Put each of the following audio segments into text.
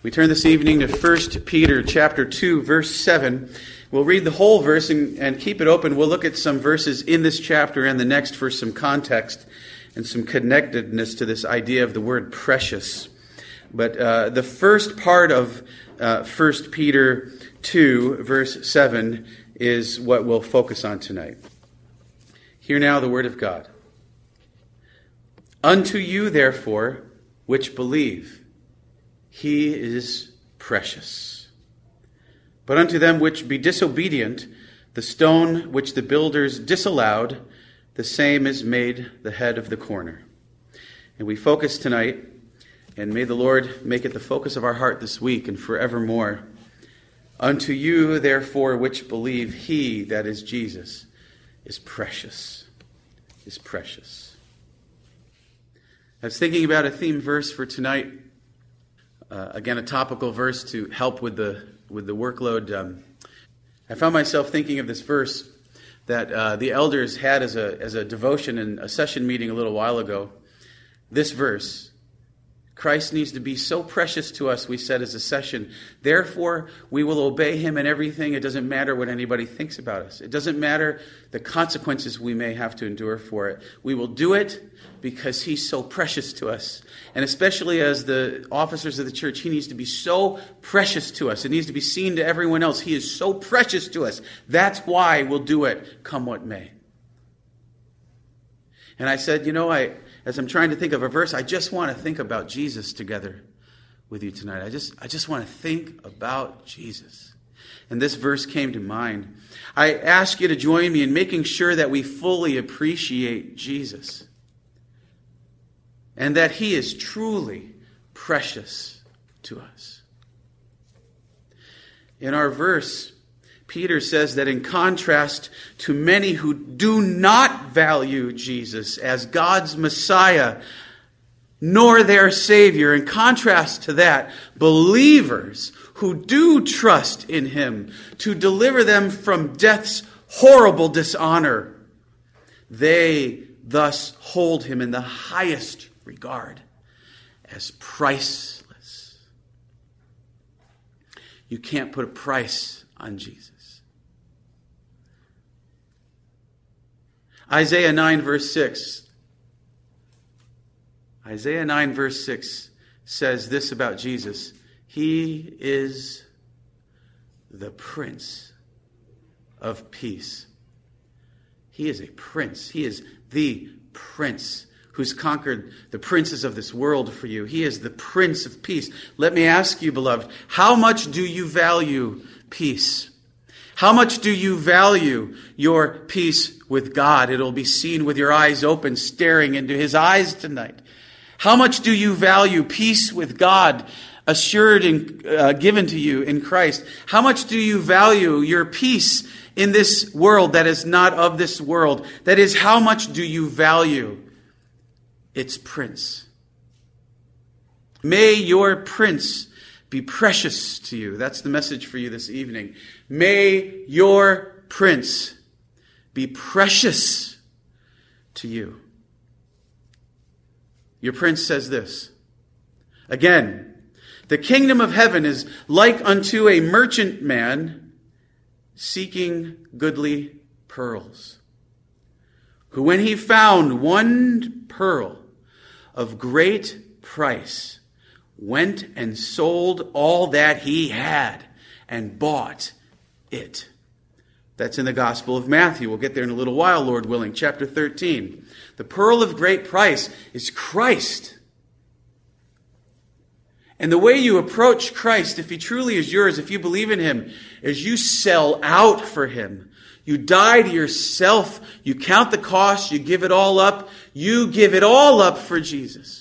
We turn this evening to 1 Peter chapter 2, verse 7. We'll read the whole verse and keep it open. We'll look at some verses in this chapter and the next for some context and some connectedness to this idea of the word precious. But the first part of 1 Peter 2, verse 7 is what we'll focus on tonight. Hear now the word of God. Unto you, therefore, which believe, he is precious. But unto them which be disobedient, the stone which the builders disallowed, the same is made the head of the corner. And we focus tonight, and may the Lord make it the focus of our heart this week and forevermore. Unto you, therefore, which believe, he, that is Jesus, is precious. Is precious. I was thinking about a theme verse for tonight. Again, a topical verse to help with the workload. I found myself thinking of this verse that the elders had as a devotion in a session meeting a little while ago. This verse, Christ needs to be so precious to us, we said as a session. Therefore, we will obey him in everything. It doesn't matter what anybody thinks about us. It doesn't matter the consequences we may have to endure for it. We will do it because he's so precious to us. And especially as the officers of the church, he needs to be so precious to us. It needs to be seen to everyone else. He is so precious to us. That's why we'll do it, come what may. And I said, as I'm trying to think of a verse, I just want to think about Jesus together with you tonight. I just want to think about Jesus. And this verse came to mind. I ask you to join me in making sure that we fully appreciate Jesus. And that he is truly precious to us. In our verse, Peter says that in contrast to many who do not value Jesus as God's Messiah, nor their Savior, in contrast to that, believers who do trust in him to deliver them from death's horrible dishonor, they thus hold him in the highest regard as priceless. You can't put a price on Jesus. Isaiah 9 verse 6. Isaiah 9 verse 6 says this about Jesus. He is the Prince of Peace. He is a prince. He is the Prince who's conquered the princes of this world for you. He is the Prince of Peace. Let me ask you, beloved, how much do you value peace? How much do you value your peace with God? It'll be seen with your eyes open, staring into his eyes tonight. How much do you value peace with God, assured and given to you in Christ? How much do you value your peace in this world that is not of this world? That is, how much do you value its Prince? May your Prince be precious to you. That's the message for you this evening. May your Prince be precious to you. Your Prince says this. Again, the kingdom of heaven is like unto a merchant man seeking goodly pearls, who when he found one pearl of great price, went and sold all that he had and bought it. That's in the Gospel of Matthew. We'll get there in a little while, Lord willing. Chapter 13. The pearl of great price is Christ. And the way you approach Christ, if he truly is yours, if you believe in him, is you sell out for him. You die to yourself. You count the cost. You give it all up. You give it all up for Jesus.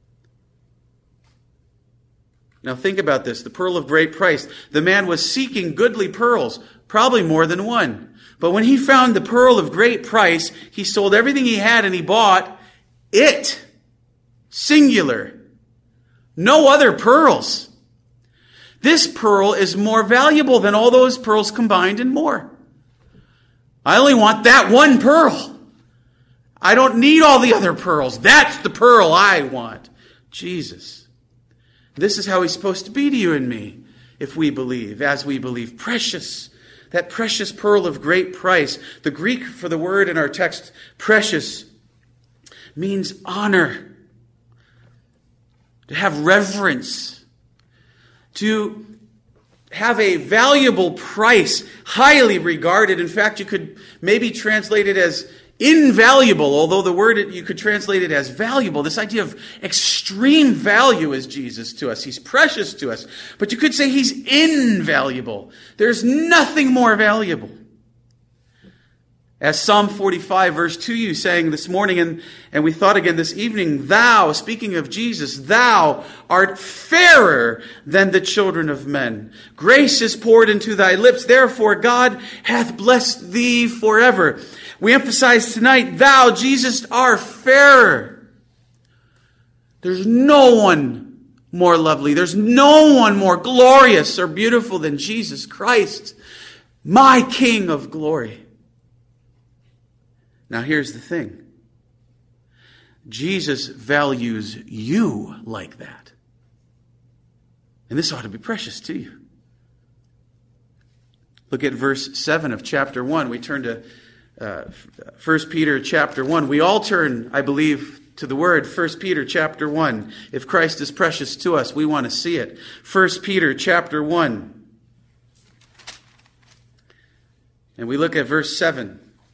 Now think about this. The pearl of great price. The man was seeking goodly pearls, probably more than one. But when he found the pearl of great price, he sold everything he had and he bought it. Singular. No other pearls. This pearl is more valuable than all those pearls combined and more. I only want that one pearl. I don't need all the other pearls. That's the pearl I want. Jesus. This is how he's supposed to be to you and me, if we believe, as we believe. Precious, that precious pearl of great price. The Greek for the word in our text, precious, means honor, to have reverence, to have a valuable price, highly regarded. In fact, you could maybe translate it as invaluable, although the word you could translate it as valuable. This idea of extreme value is Jesus to us. He's precious to us. But you could say he's invaluable. There's nothing more valuable. As Psalm 45 verse 2 you sang this morning, and we thought again this evening, thou, speaking of Jesus, thou art fairer than the children of men. Grace is poured into thy lips, therefore God hath blessed thee forever. We emphasize tonight, thou, Jesus, art fairer. There's no one more lovely. There's no one more glorious or beautiful than Jesus Christ, my King of glory. Now here's the thing. Jesus values you like that. And this ought to be precious to you. Look at verse 7 of chapter 1. We turn to 1 Peter chapter 1. We all turn, I believe, to the word 1 Peter chapter 1. If Christ is precious to us, we want to see it. 1 Peter chapter 1. And we look at verse 7.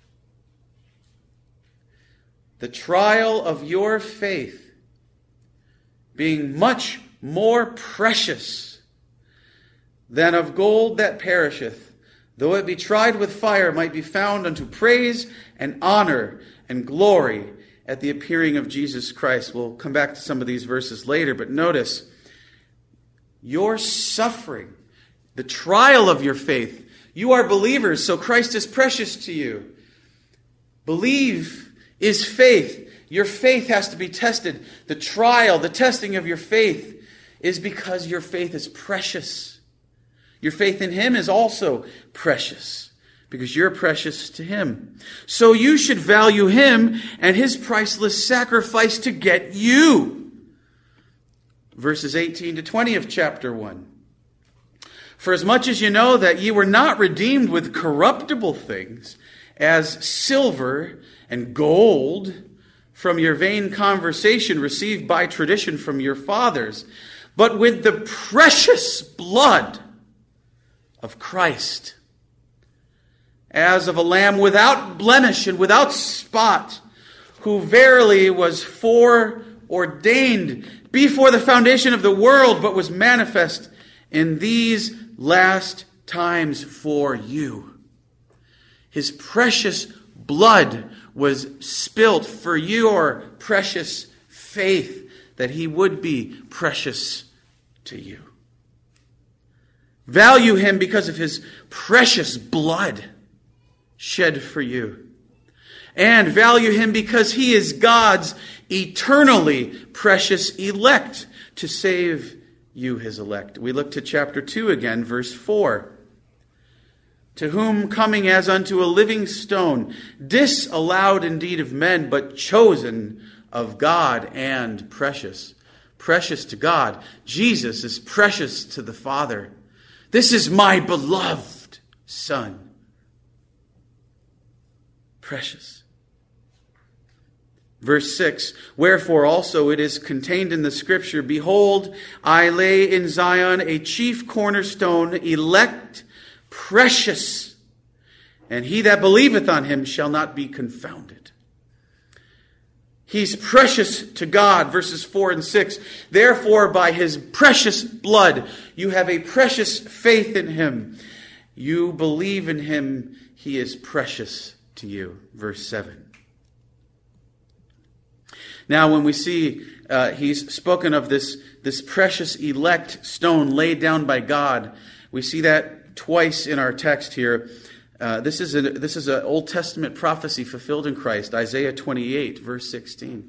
The trial of your faith, being much more precious than of gold that perisheth, though it be tried with fire, might be found unto praise and honor and glory at the appearing of Jesus Christ. We'll come back to some of these verses later, but notice, your suffering, the trial of your faith, you are believers, so Christ is precious to you. Believe is faith. Your faith has to be tested. The trial, the testing of your faith is because your faith is precious. Your faith in Him is also precious because you're precious to Him. So you should value Him and His priceless sacrifice to get you. Verses 18 to 20 of chapter 1. For as much as you know that ye were not redeemed with corruptible things, as silver and gold from your vain conversation received by tradition from your fathers, but with the precious blood of Christ, as of a lamb without blemish and without spot, who verily was foreordained before the foundation of the world, but was manifest in these last times for you. His precious blood was spilt for your precious faith, that He would be precious to you. Value Him because of His precious blood shed for you. And value Him because He is God's eternally precious elect to save you, His elect. We look to chapter 2 again, verse 4. To whom coming as unto a living stone, disallowed indeed of men, but chosen of God and precious. Precious to God. Jesus is precious to the Father. This is my beloved Son. Precious. Verse 6, wherefore also it is contained in the Scripture, behold, I lay in Zion a chief cornerstone, elect, precious, and he that believeth on Him shall not be confounded. He's precious to God, verses 4 and 6. Therefore, by His precious blood, you have a precious faith in Him. You believe in Him, He is precious to you. Verse 7. Now, when we see he's spoken of this precious elect stone laid down by God, we see that twice in our text here. This is an Old Testament prophecy fulfilled in Christ, Isaiah 28, verse 16.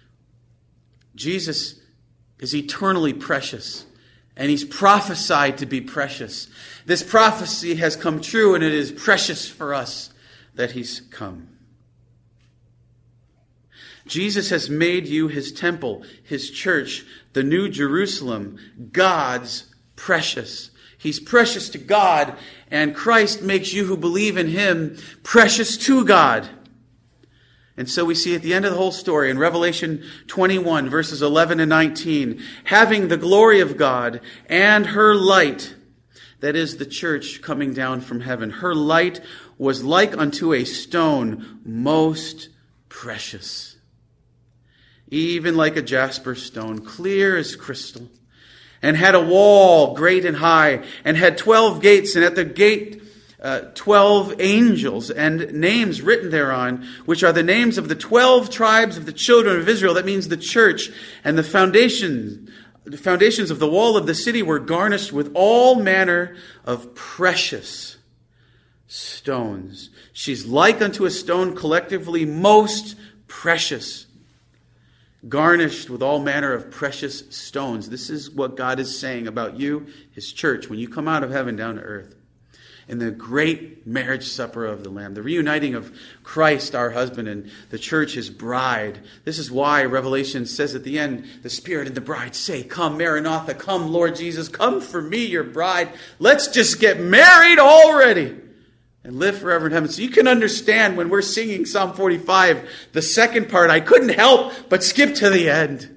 Jesus is eternally precious, and He's prophesied to be precious. This prophecy has come true, and it is precious for us that He's come. Jesus has made you his temple, his church, the new Jerusalem, God's precious. He's precious to God, and Christ makes you who believe in him precious to God. And so we see at the end of the whole story in Revelation 21, verses 11 and 19, having the glory of God and her light, that is the church coming down from heaven. Her light was like unto a stone most precious, even like a jasper stone, clear as crystal, and had a wall great and high, and had 12 gates, and at the gate 12 angels, and names written thereon, which are the names of the 12 tribes of the children of Israel. That means the church. And the foundations of the wall of the city were garnished with all manner of precious stones. She's like unto a stone collectively most precious, garnished with all manner of precious stones. This is what God is saying about you, his church, when you come out of heaven down to earth. In the great marriage supper of the Lamb, the reuniting of Christ, our husband, and the church, his bride. This is why Revelation says at the end, the Spirit and the bride say, come, Maranatha, come, Lord Jesus, come for me, your bride. Let's just get married already and live forever in heaven. So you can understand when we're singing Psalm 45, the second part, I couldn't help but skip to the end.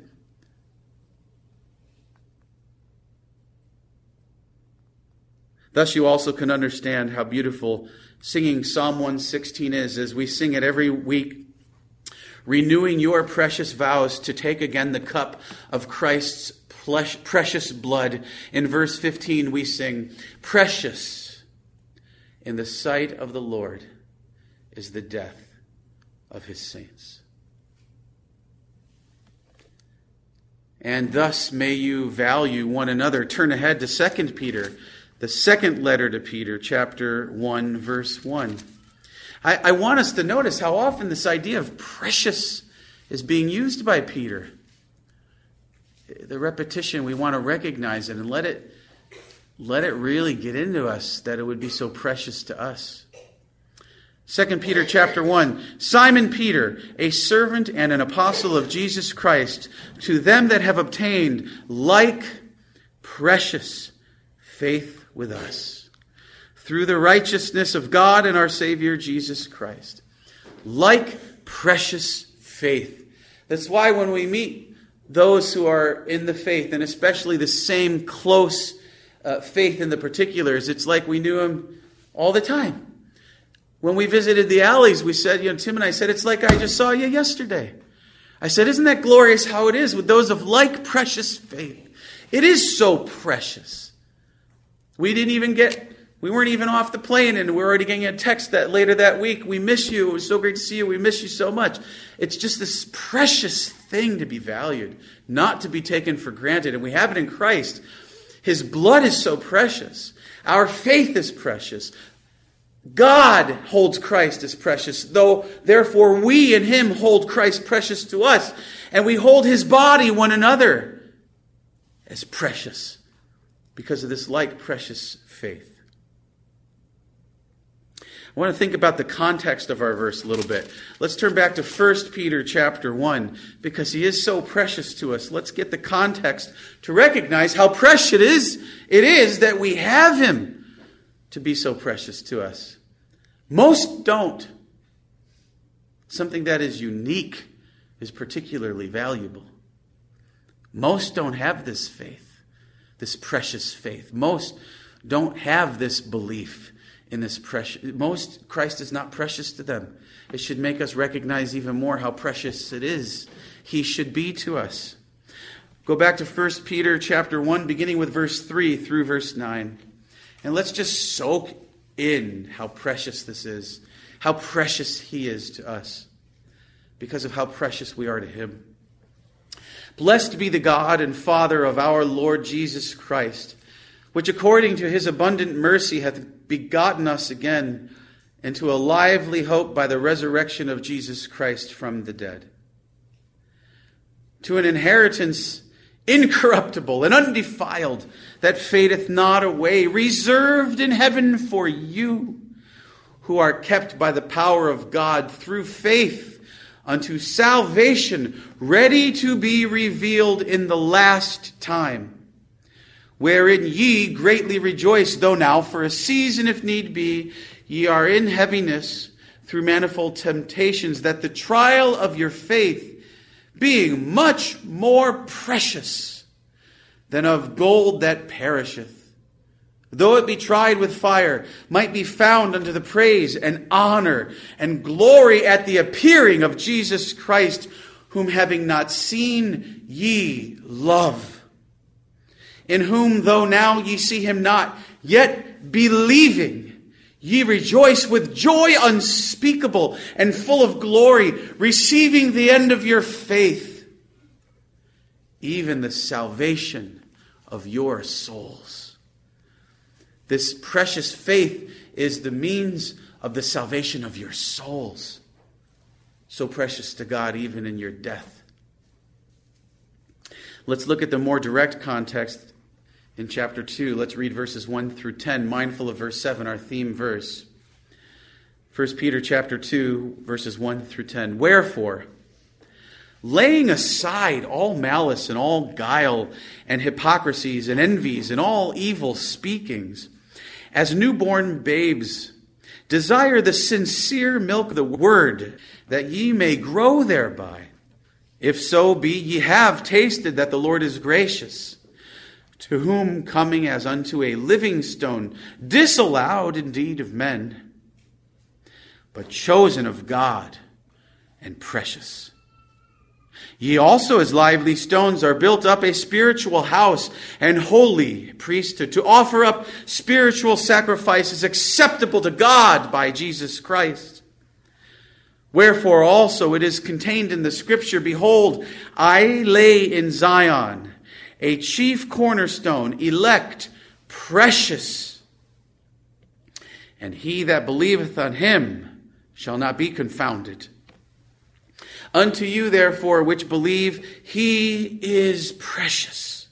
Thus you also can understand how beautiful singing Psalm 116 is, as we sing it every week, renewing your precious vows to take again the cup of Christ's precious blood. In verse 15 we sing, precious in the sight of the Lord is the death of his saints. And thus may you value one another. Turn ahead to 2 Peter, the second letter to Peter, chapter 1, verse 1. I want us to notice how often this idea of precious is being used by Peter. The repetition, we want to recognize it and let it really get into us that it would be so precious to us. 2 Peter chapter 1, Simon Peter, a servant and an apostle of Jesus Christ, to them that have obtained like precious faith with us, through the righteousness of God and our Savior Jesus Christ. Like precious faith. That's why when we meet those who are in the faith, and especially the same close faith in the particulars, it's like we knew him all the time. When we visited the alleys, we said, Tim and I said, it's like I just saw you yesterday. I said, isn't that glorious how it is with those of like precious faith? It is so precious. We weren't even off the plane, and we're already getting a text that later that week, we miss you. It was so great to see you. We miss you so much. It's just this precious thing to be valued, not to be taken for granted. And we have it in Christ. His blood is so precious. Our faith is precious. God holds Christ as precious, though therefore we in him hold Christ precious to us. And we hold his body, one another, as precious because of this like precious faith. I want to think about the context of our verse a little bit. Let's turn back to 1 Peter chapter 1, because he is so precious to us. Let's get the context to recognize how precious it is that we have him to be so precious to us. Most don't. Something that is unique is particularly valuable. Most don't have this faith, this precious faith. Most don't have this belief in this precious. Most, Christ is not precious to them. It should make us recognize even more how precious it is. He should be to us. Go back to 1 Peter chapter 1, beginning with verse 3 through verse 9. And let's just soak in how precious this is. How precious he is to us. Because of how precious we are to him. Blessed be the God and Father of our Lord Jesus Christ, which according to his abundant mercy hath begotten us again into a lively hope by the resurrection of Jesus Christ from the dead, to an inheritance incorruptible and undefiled, that fadeth not away, reserved in heaven for you, who are kept by the power of God through faith unto salvation, ready to be revealed in the last time, wherein ye greatly rejoice, though now for a season, if need be, ye are in heaviness through manifold temptations, that the trial of your faith, being much more precious than of gold that perisheth, though it be tried with fire, might be found unto the praise and honor and glory at the appearing of Jesus Christ, whom having not seen ye love. In whom, though now ye see him not, yet believing, ye rejoice with joy unspeakable and full of glory, receiving the end of your faith, even the salvation of your souls. This precious faith is the means of the salvation of your souls. So precious to God, even in your death. Let's look at the more direct context in chapter 2. Let's read verses 1 through 10, mindful of verse 7, our theme verse. 1 Peter chapter 2, verses 1 through 10. Wherefore, laying aside all malice and all guile and hypocrisies and envies and all evil speakings, as newborn babes, desire the sincere milk of the word, that ye may grow thereby. If so be ye have tasted that the Lord is gracious, to whom coming as unto a living stone, disallowed indeed of men, but chosen of God and precious. Ye also as lively stones are built up a spiritual house and holy priesthood, to offer up spiritual sacrifices acceptable to God by Jesus Christ. Wherefore also it is contained in the Scripture, Behold, I lay in Zion a chief cornerstone, elect, precious, and he that believeth on him shall not be confounded. Unto you, therefore, which believe, he is precious.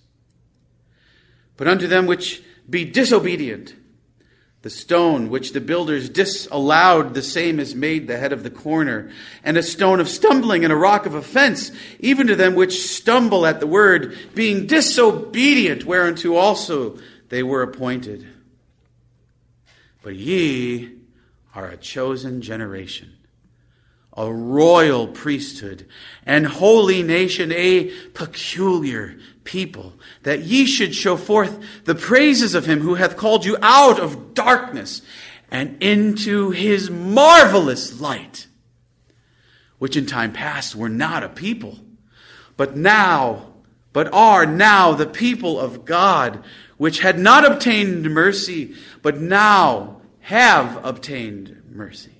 But unto them which be disobedient, the stone which the builders disallowed, the same is made the head of the corner, and a stone of stumbling and a rock of offense, even to them which stumble at the word, being disobedient, whereunto also they were appointed. But ye are a chosen generation, a royal priesthood, and holy nation, a peculiar people, that ye should show forth the praises of him who hath called you out of darkness and into his marvelous light, which in time past were not a people, but are now the people of God, which had not obtained mercy, but now have obtained mercy.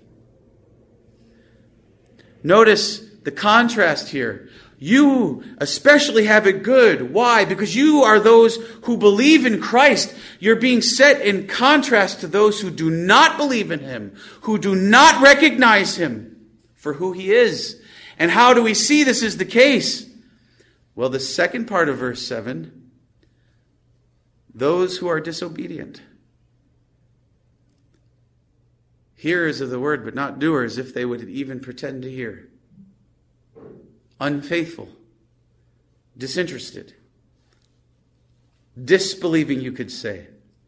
Notice the contrast here. You especially have it good. Why? Because you are those who believe in Christ. You're being set in contrast to those who do not believe in him, who do not recognize him for who he is. And how do we see this is the case? Well, the second part of verse 7, those who are disobedient. Hearers of the word, but not doers, if they would even pretend to hear. Unfaithful. Disinterested. Disbelieving, you could say.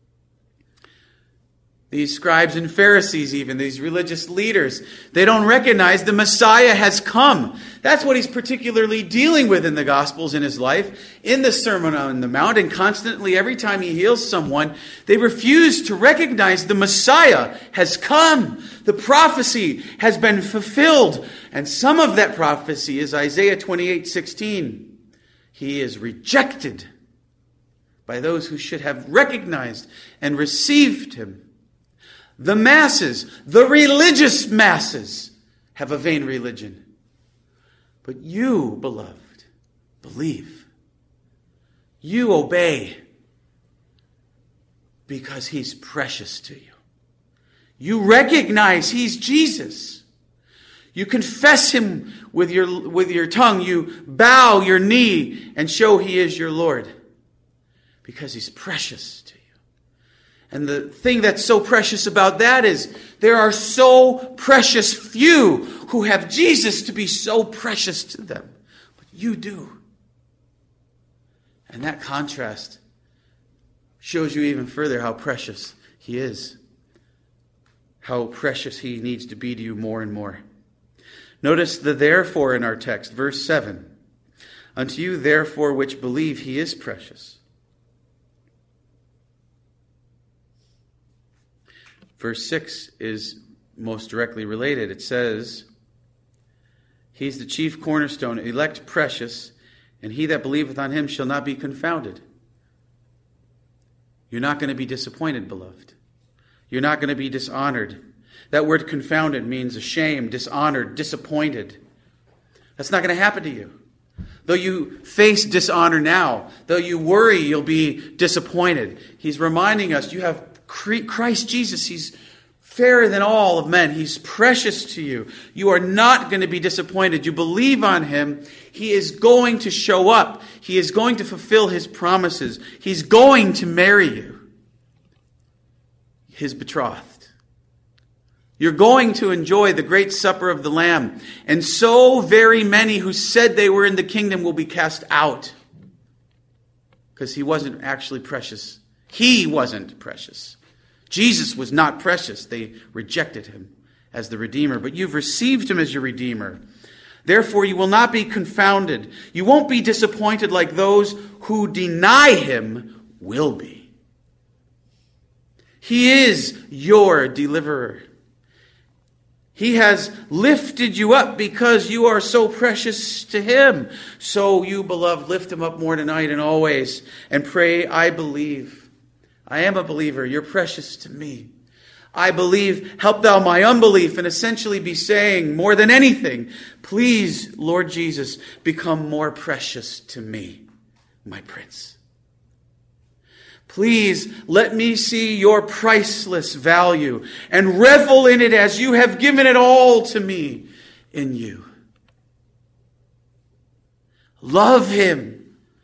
These scribes and Pharisees, even these religious leaders, they don't recognize the Messiah has come. That's what he's particularly dealing with in the Gospels in his life, in the Sermon on the Mount, and constantly every time he heals someone, they refuse to recognize the Messiah has come. The prophecy has been fulfilled. And some of that prophecy is Isaiah 28:16. He is rejected by those who should have recognized and received him. The masses, the religious masses, have a vain religion. But you, beloved, believe. You obey because he's precious to you. You recognize he's Jesus. You confess him with your tongue. You bow your knee and show he is your Lord because he's precious to you. And the thing that's so precious about that is there are so precious few who have Jesus to be so precious to them. But you do. And that contrast shows you even further how precious he is. How precious he needs to be to you more and more. Notice the therefore in our text, verse 7. Unto you therefore which believe he is precious. Verse 6 is most directly related. It says, he's the chief cornerstone, elect precious, and he that believeth on him shall not be confounded. You're not going to be disappointed, beloved. You're not going to be dishonored. That word confounded means ashamed, dishonored, disappointed. That's not going to happen to you. Though you face dishonor now, though you worry you'll be disappointed, he's reminding us you have Christ Jesus. He's fairer than all of men. He's precious to you. You are not going to be disappointed. You believe on him. He is going to show up. He is going to fulfill his promises. He's going to marry you, his betrothed. You're going to enjoy the great supper of the Lamb. And so very many who said they were in the kingdom will be cast out. Because he wasn't actually precious. He wasn't precious. Jesus was not precious. They rejected him as the Redeemer. But you've received him as your Redeemer. Therefore, you will not be confounded. You won't be disappointed like those who deny him will be. He is your deliverer. He has lifted you up because you are so precious to him. So you, beloved, lift him up more tonight and always. And pray, I believe. I am a believer. You're precious to me. I believe, help thou my unbelief, and essentially be saying more than anything, please, Lord Jesus, become more precious to me, my Prince. Please let me see your priceless value and revel in it as you have given it all to me in you. Love him.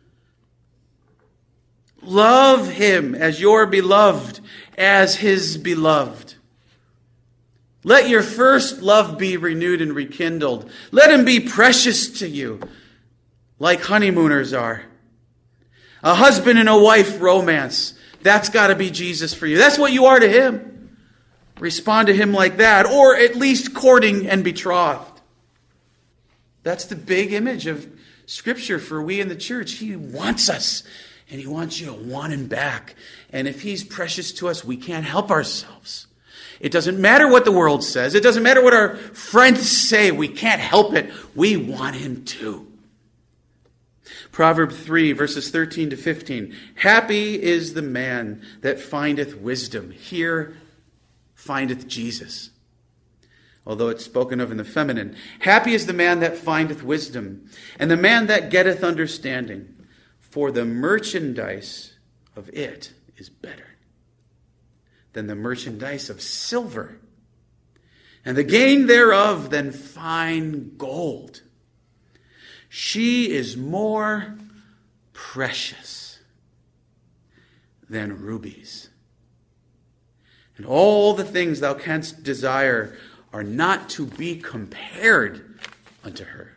Love him as your beloved, as his beloved. Let your first love be renewed and rekindled. Let him be precious to you, like honeymooners are. A husband and a wife romance. That's got to be Jesus for you. That's what you are to him. Respond to him like that, or at least courting and betrothed. That's the big image of Scripture for we in the church. He wants us. And he wants you to want him back. And if he's precious to us, we can't help ourselves. It doesn't matter what the world says. It doesn't matter what our friends say. We can't help it. We want him too. Proverbs 3, verses 13 to 15. Happy is the man that findeth wisdom. Here findeth Jesus. Although it's spoken of in the feminine. Happy is the man that findeth wisdom, and the man that getteth understanding. For the merchandise of it is better than the merchandise of silver, and the gain thereof than fine gold. She is more precious than rubies. And all the things thou canst desire are not to be compared unto her.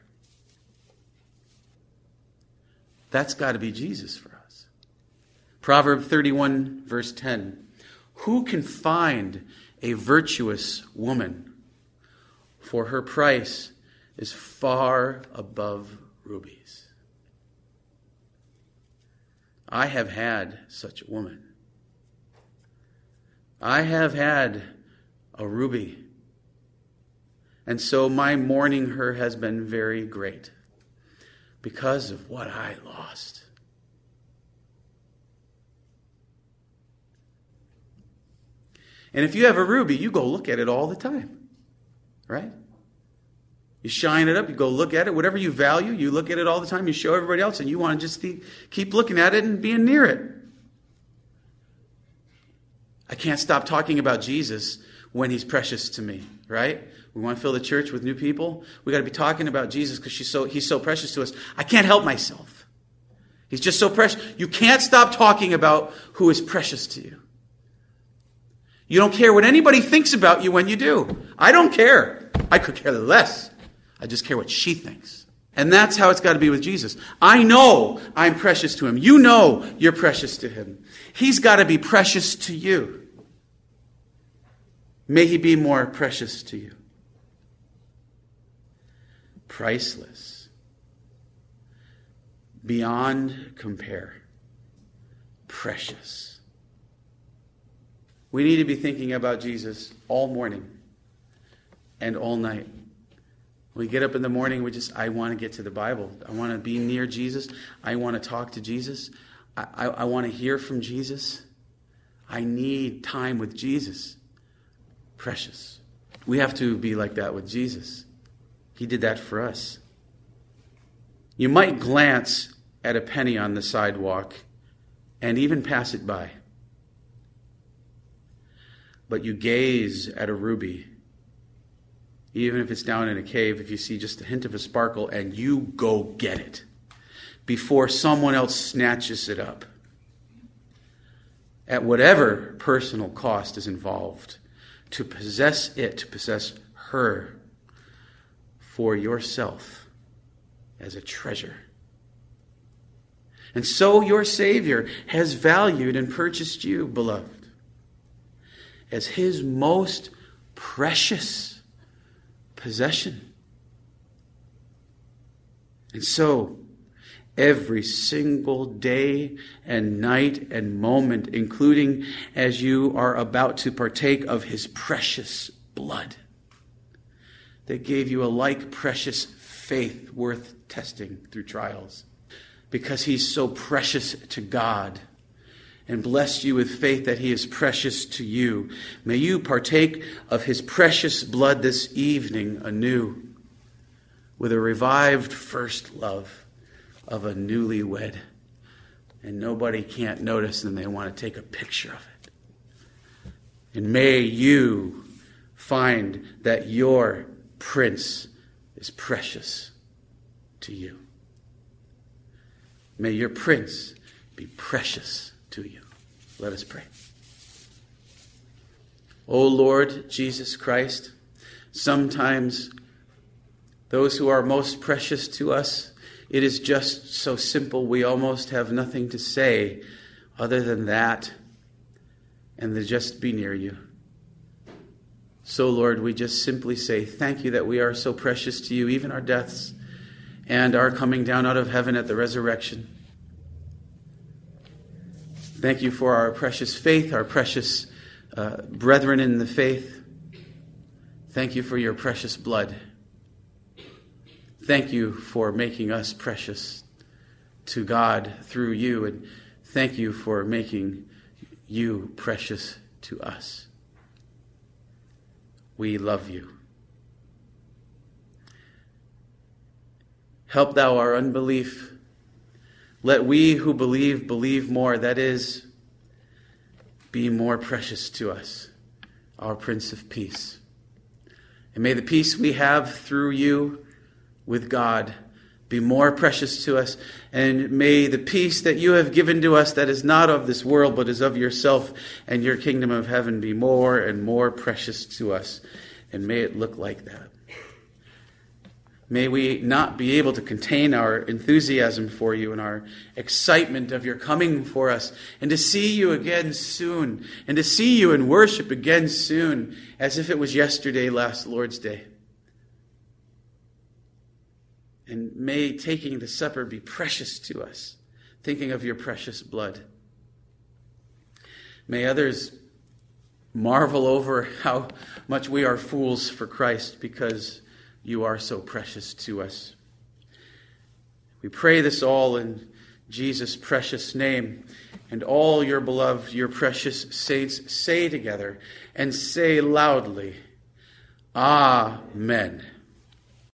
That's got to be Jesus for us. Proverb 31, verse 10. Who can find a virtuous woman? For her price is far above rubies. I have had such a woman. I have had a ruby. And so my mourning her has been very great. Because of what I lost. And if you have a ruby, you go look at it all the time. Right? You shine it up, you go look at it. Whatever you value, you look at it all the time. You show everybody else, and you want to just keep looking at it and being near it. I can't stop talking about Jesus when he's precious to me. Right? We want to fill the church with new people. We got to be talking about Jesus because he's so precious to us. I can't help myself. He's just so precious. You can't stop talking about who is precious to you. You don't care what anybody thinks about you when you do. I don't care. I could care less. I just care what she thinks. And that's how it's got to be with Jesus. I know I'm precious to him. You know you're precious to him. He's got to be precious to you. May he be more precious to you. Priceless. Beyond compare. Precious. We need to be thinking about Jesus all morning and all night. We get up in the morning, I want to get to the Bible. I want to be near Jesus. I want to talk to Jesus. I want to hear from Jesus. I need time with Jesus. Precious. We have to be like that with Jesus. He did that for us. You might glance at a penny on the sidewalk and even pass it by. But you gaze at a ruby, even if it's down in a cave, if you see just a hint of a sparkle, and you go get it before someone else snatches it up. At whatever personal cost is involved, to possess it, to possess her for yourself as a treasure. And so your Savior has valued and purchased you, beloved, as his most precious possession. And so, every single day and night and moment, including as you are about to partake of his precious blood, that gave you a like precious faith worth testing through trials, because he's so precious to God, and blessed you with faith that he is precious to you. May you partake of his precious blood this evening anew, with a revived first love of a newlywed. And nobody can't notice, and they want to take a picture of it. And may you find that your Prince is precious to you. May your Prince be precious to you. Let us pray. O Lord Jesus Christ, sometimes those who are most precious to us, it is just so simple we almost have nothing to say other than that and to just be near you. So Lord, we just simply say thank you that we are so precious to you, even our deaths and our coming down out of heaven at the resurrection. Thank you for our precious faith, our precious brethren in the faith. Thank you for your precious blood. Thank you for making us precious to God through you, and thank you for making you precious to us. We love you. Help thou our unbelief. Let we who believe, believe more. That is, be more precious to us, our Prince of Peace. And may the peace we have through you with God be more precious to us. And may the peace that you have given to us that is not of this world, but is of yourself and your kingdom of heaven be more and more precious to us. And may it look like that. May we not be able to contain our enthusiasm for you and our excitement of your coming for us, and to see you again soon, and to see you in worship again soon, as if it was yesterday, last Lord's Day. And may taking the supper be precious to us, thinking of your precious blood. May others marvel over how much we are fools for Christ, because you are so precious to us. We pray this all in Jesus' precious name. And all your beloved, your precious saints say together and say loudly, Amen.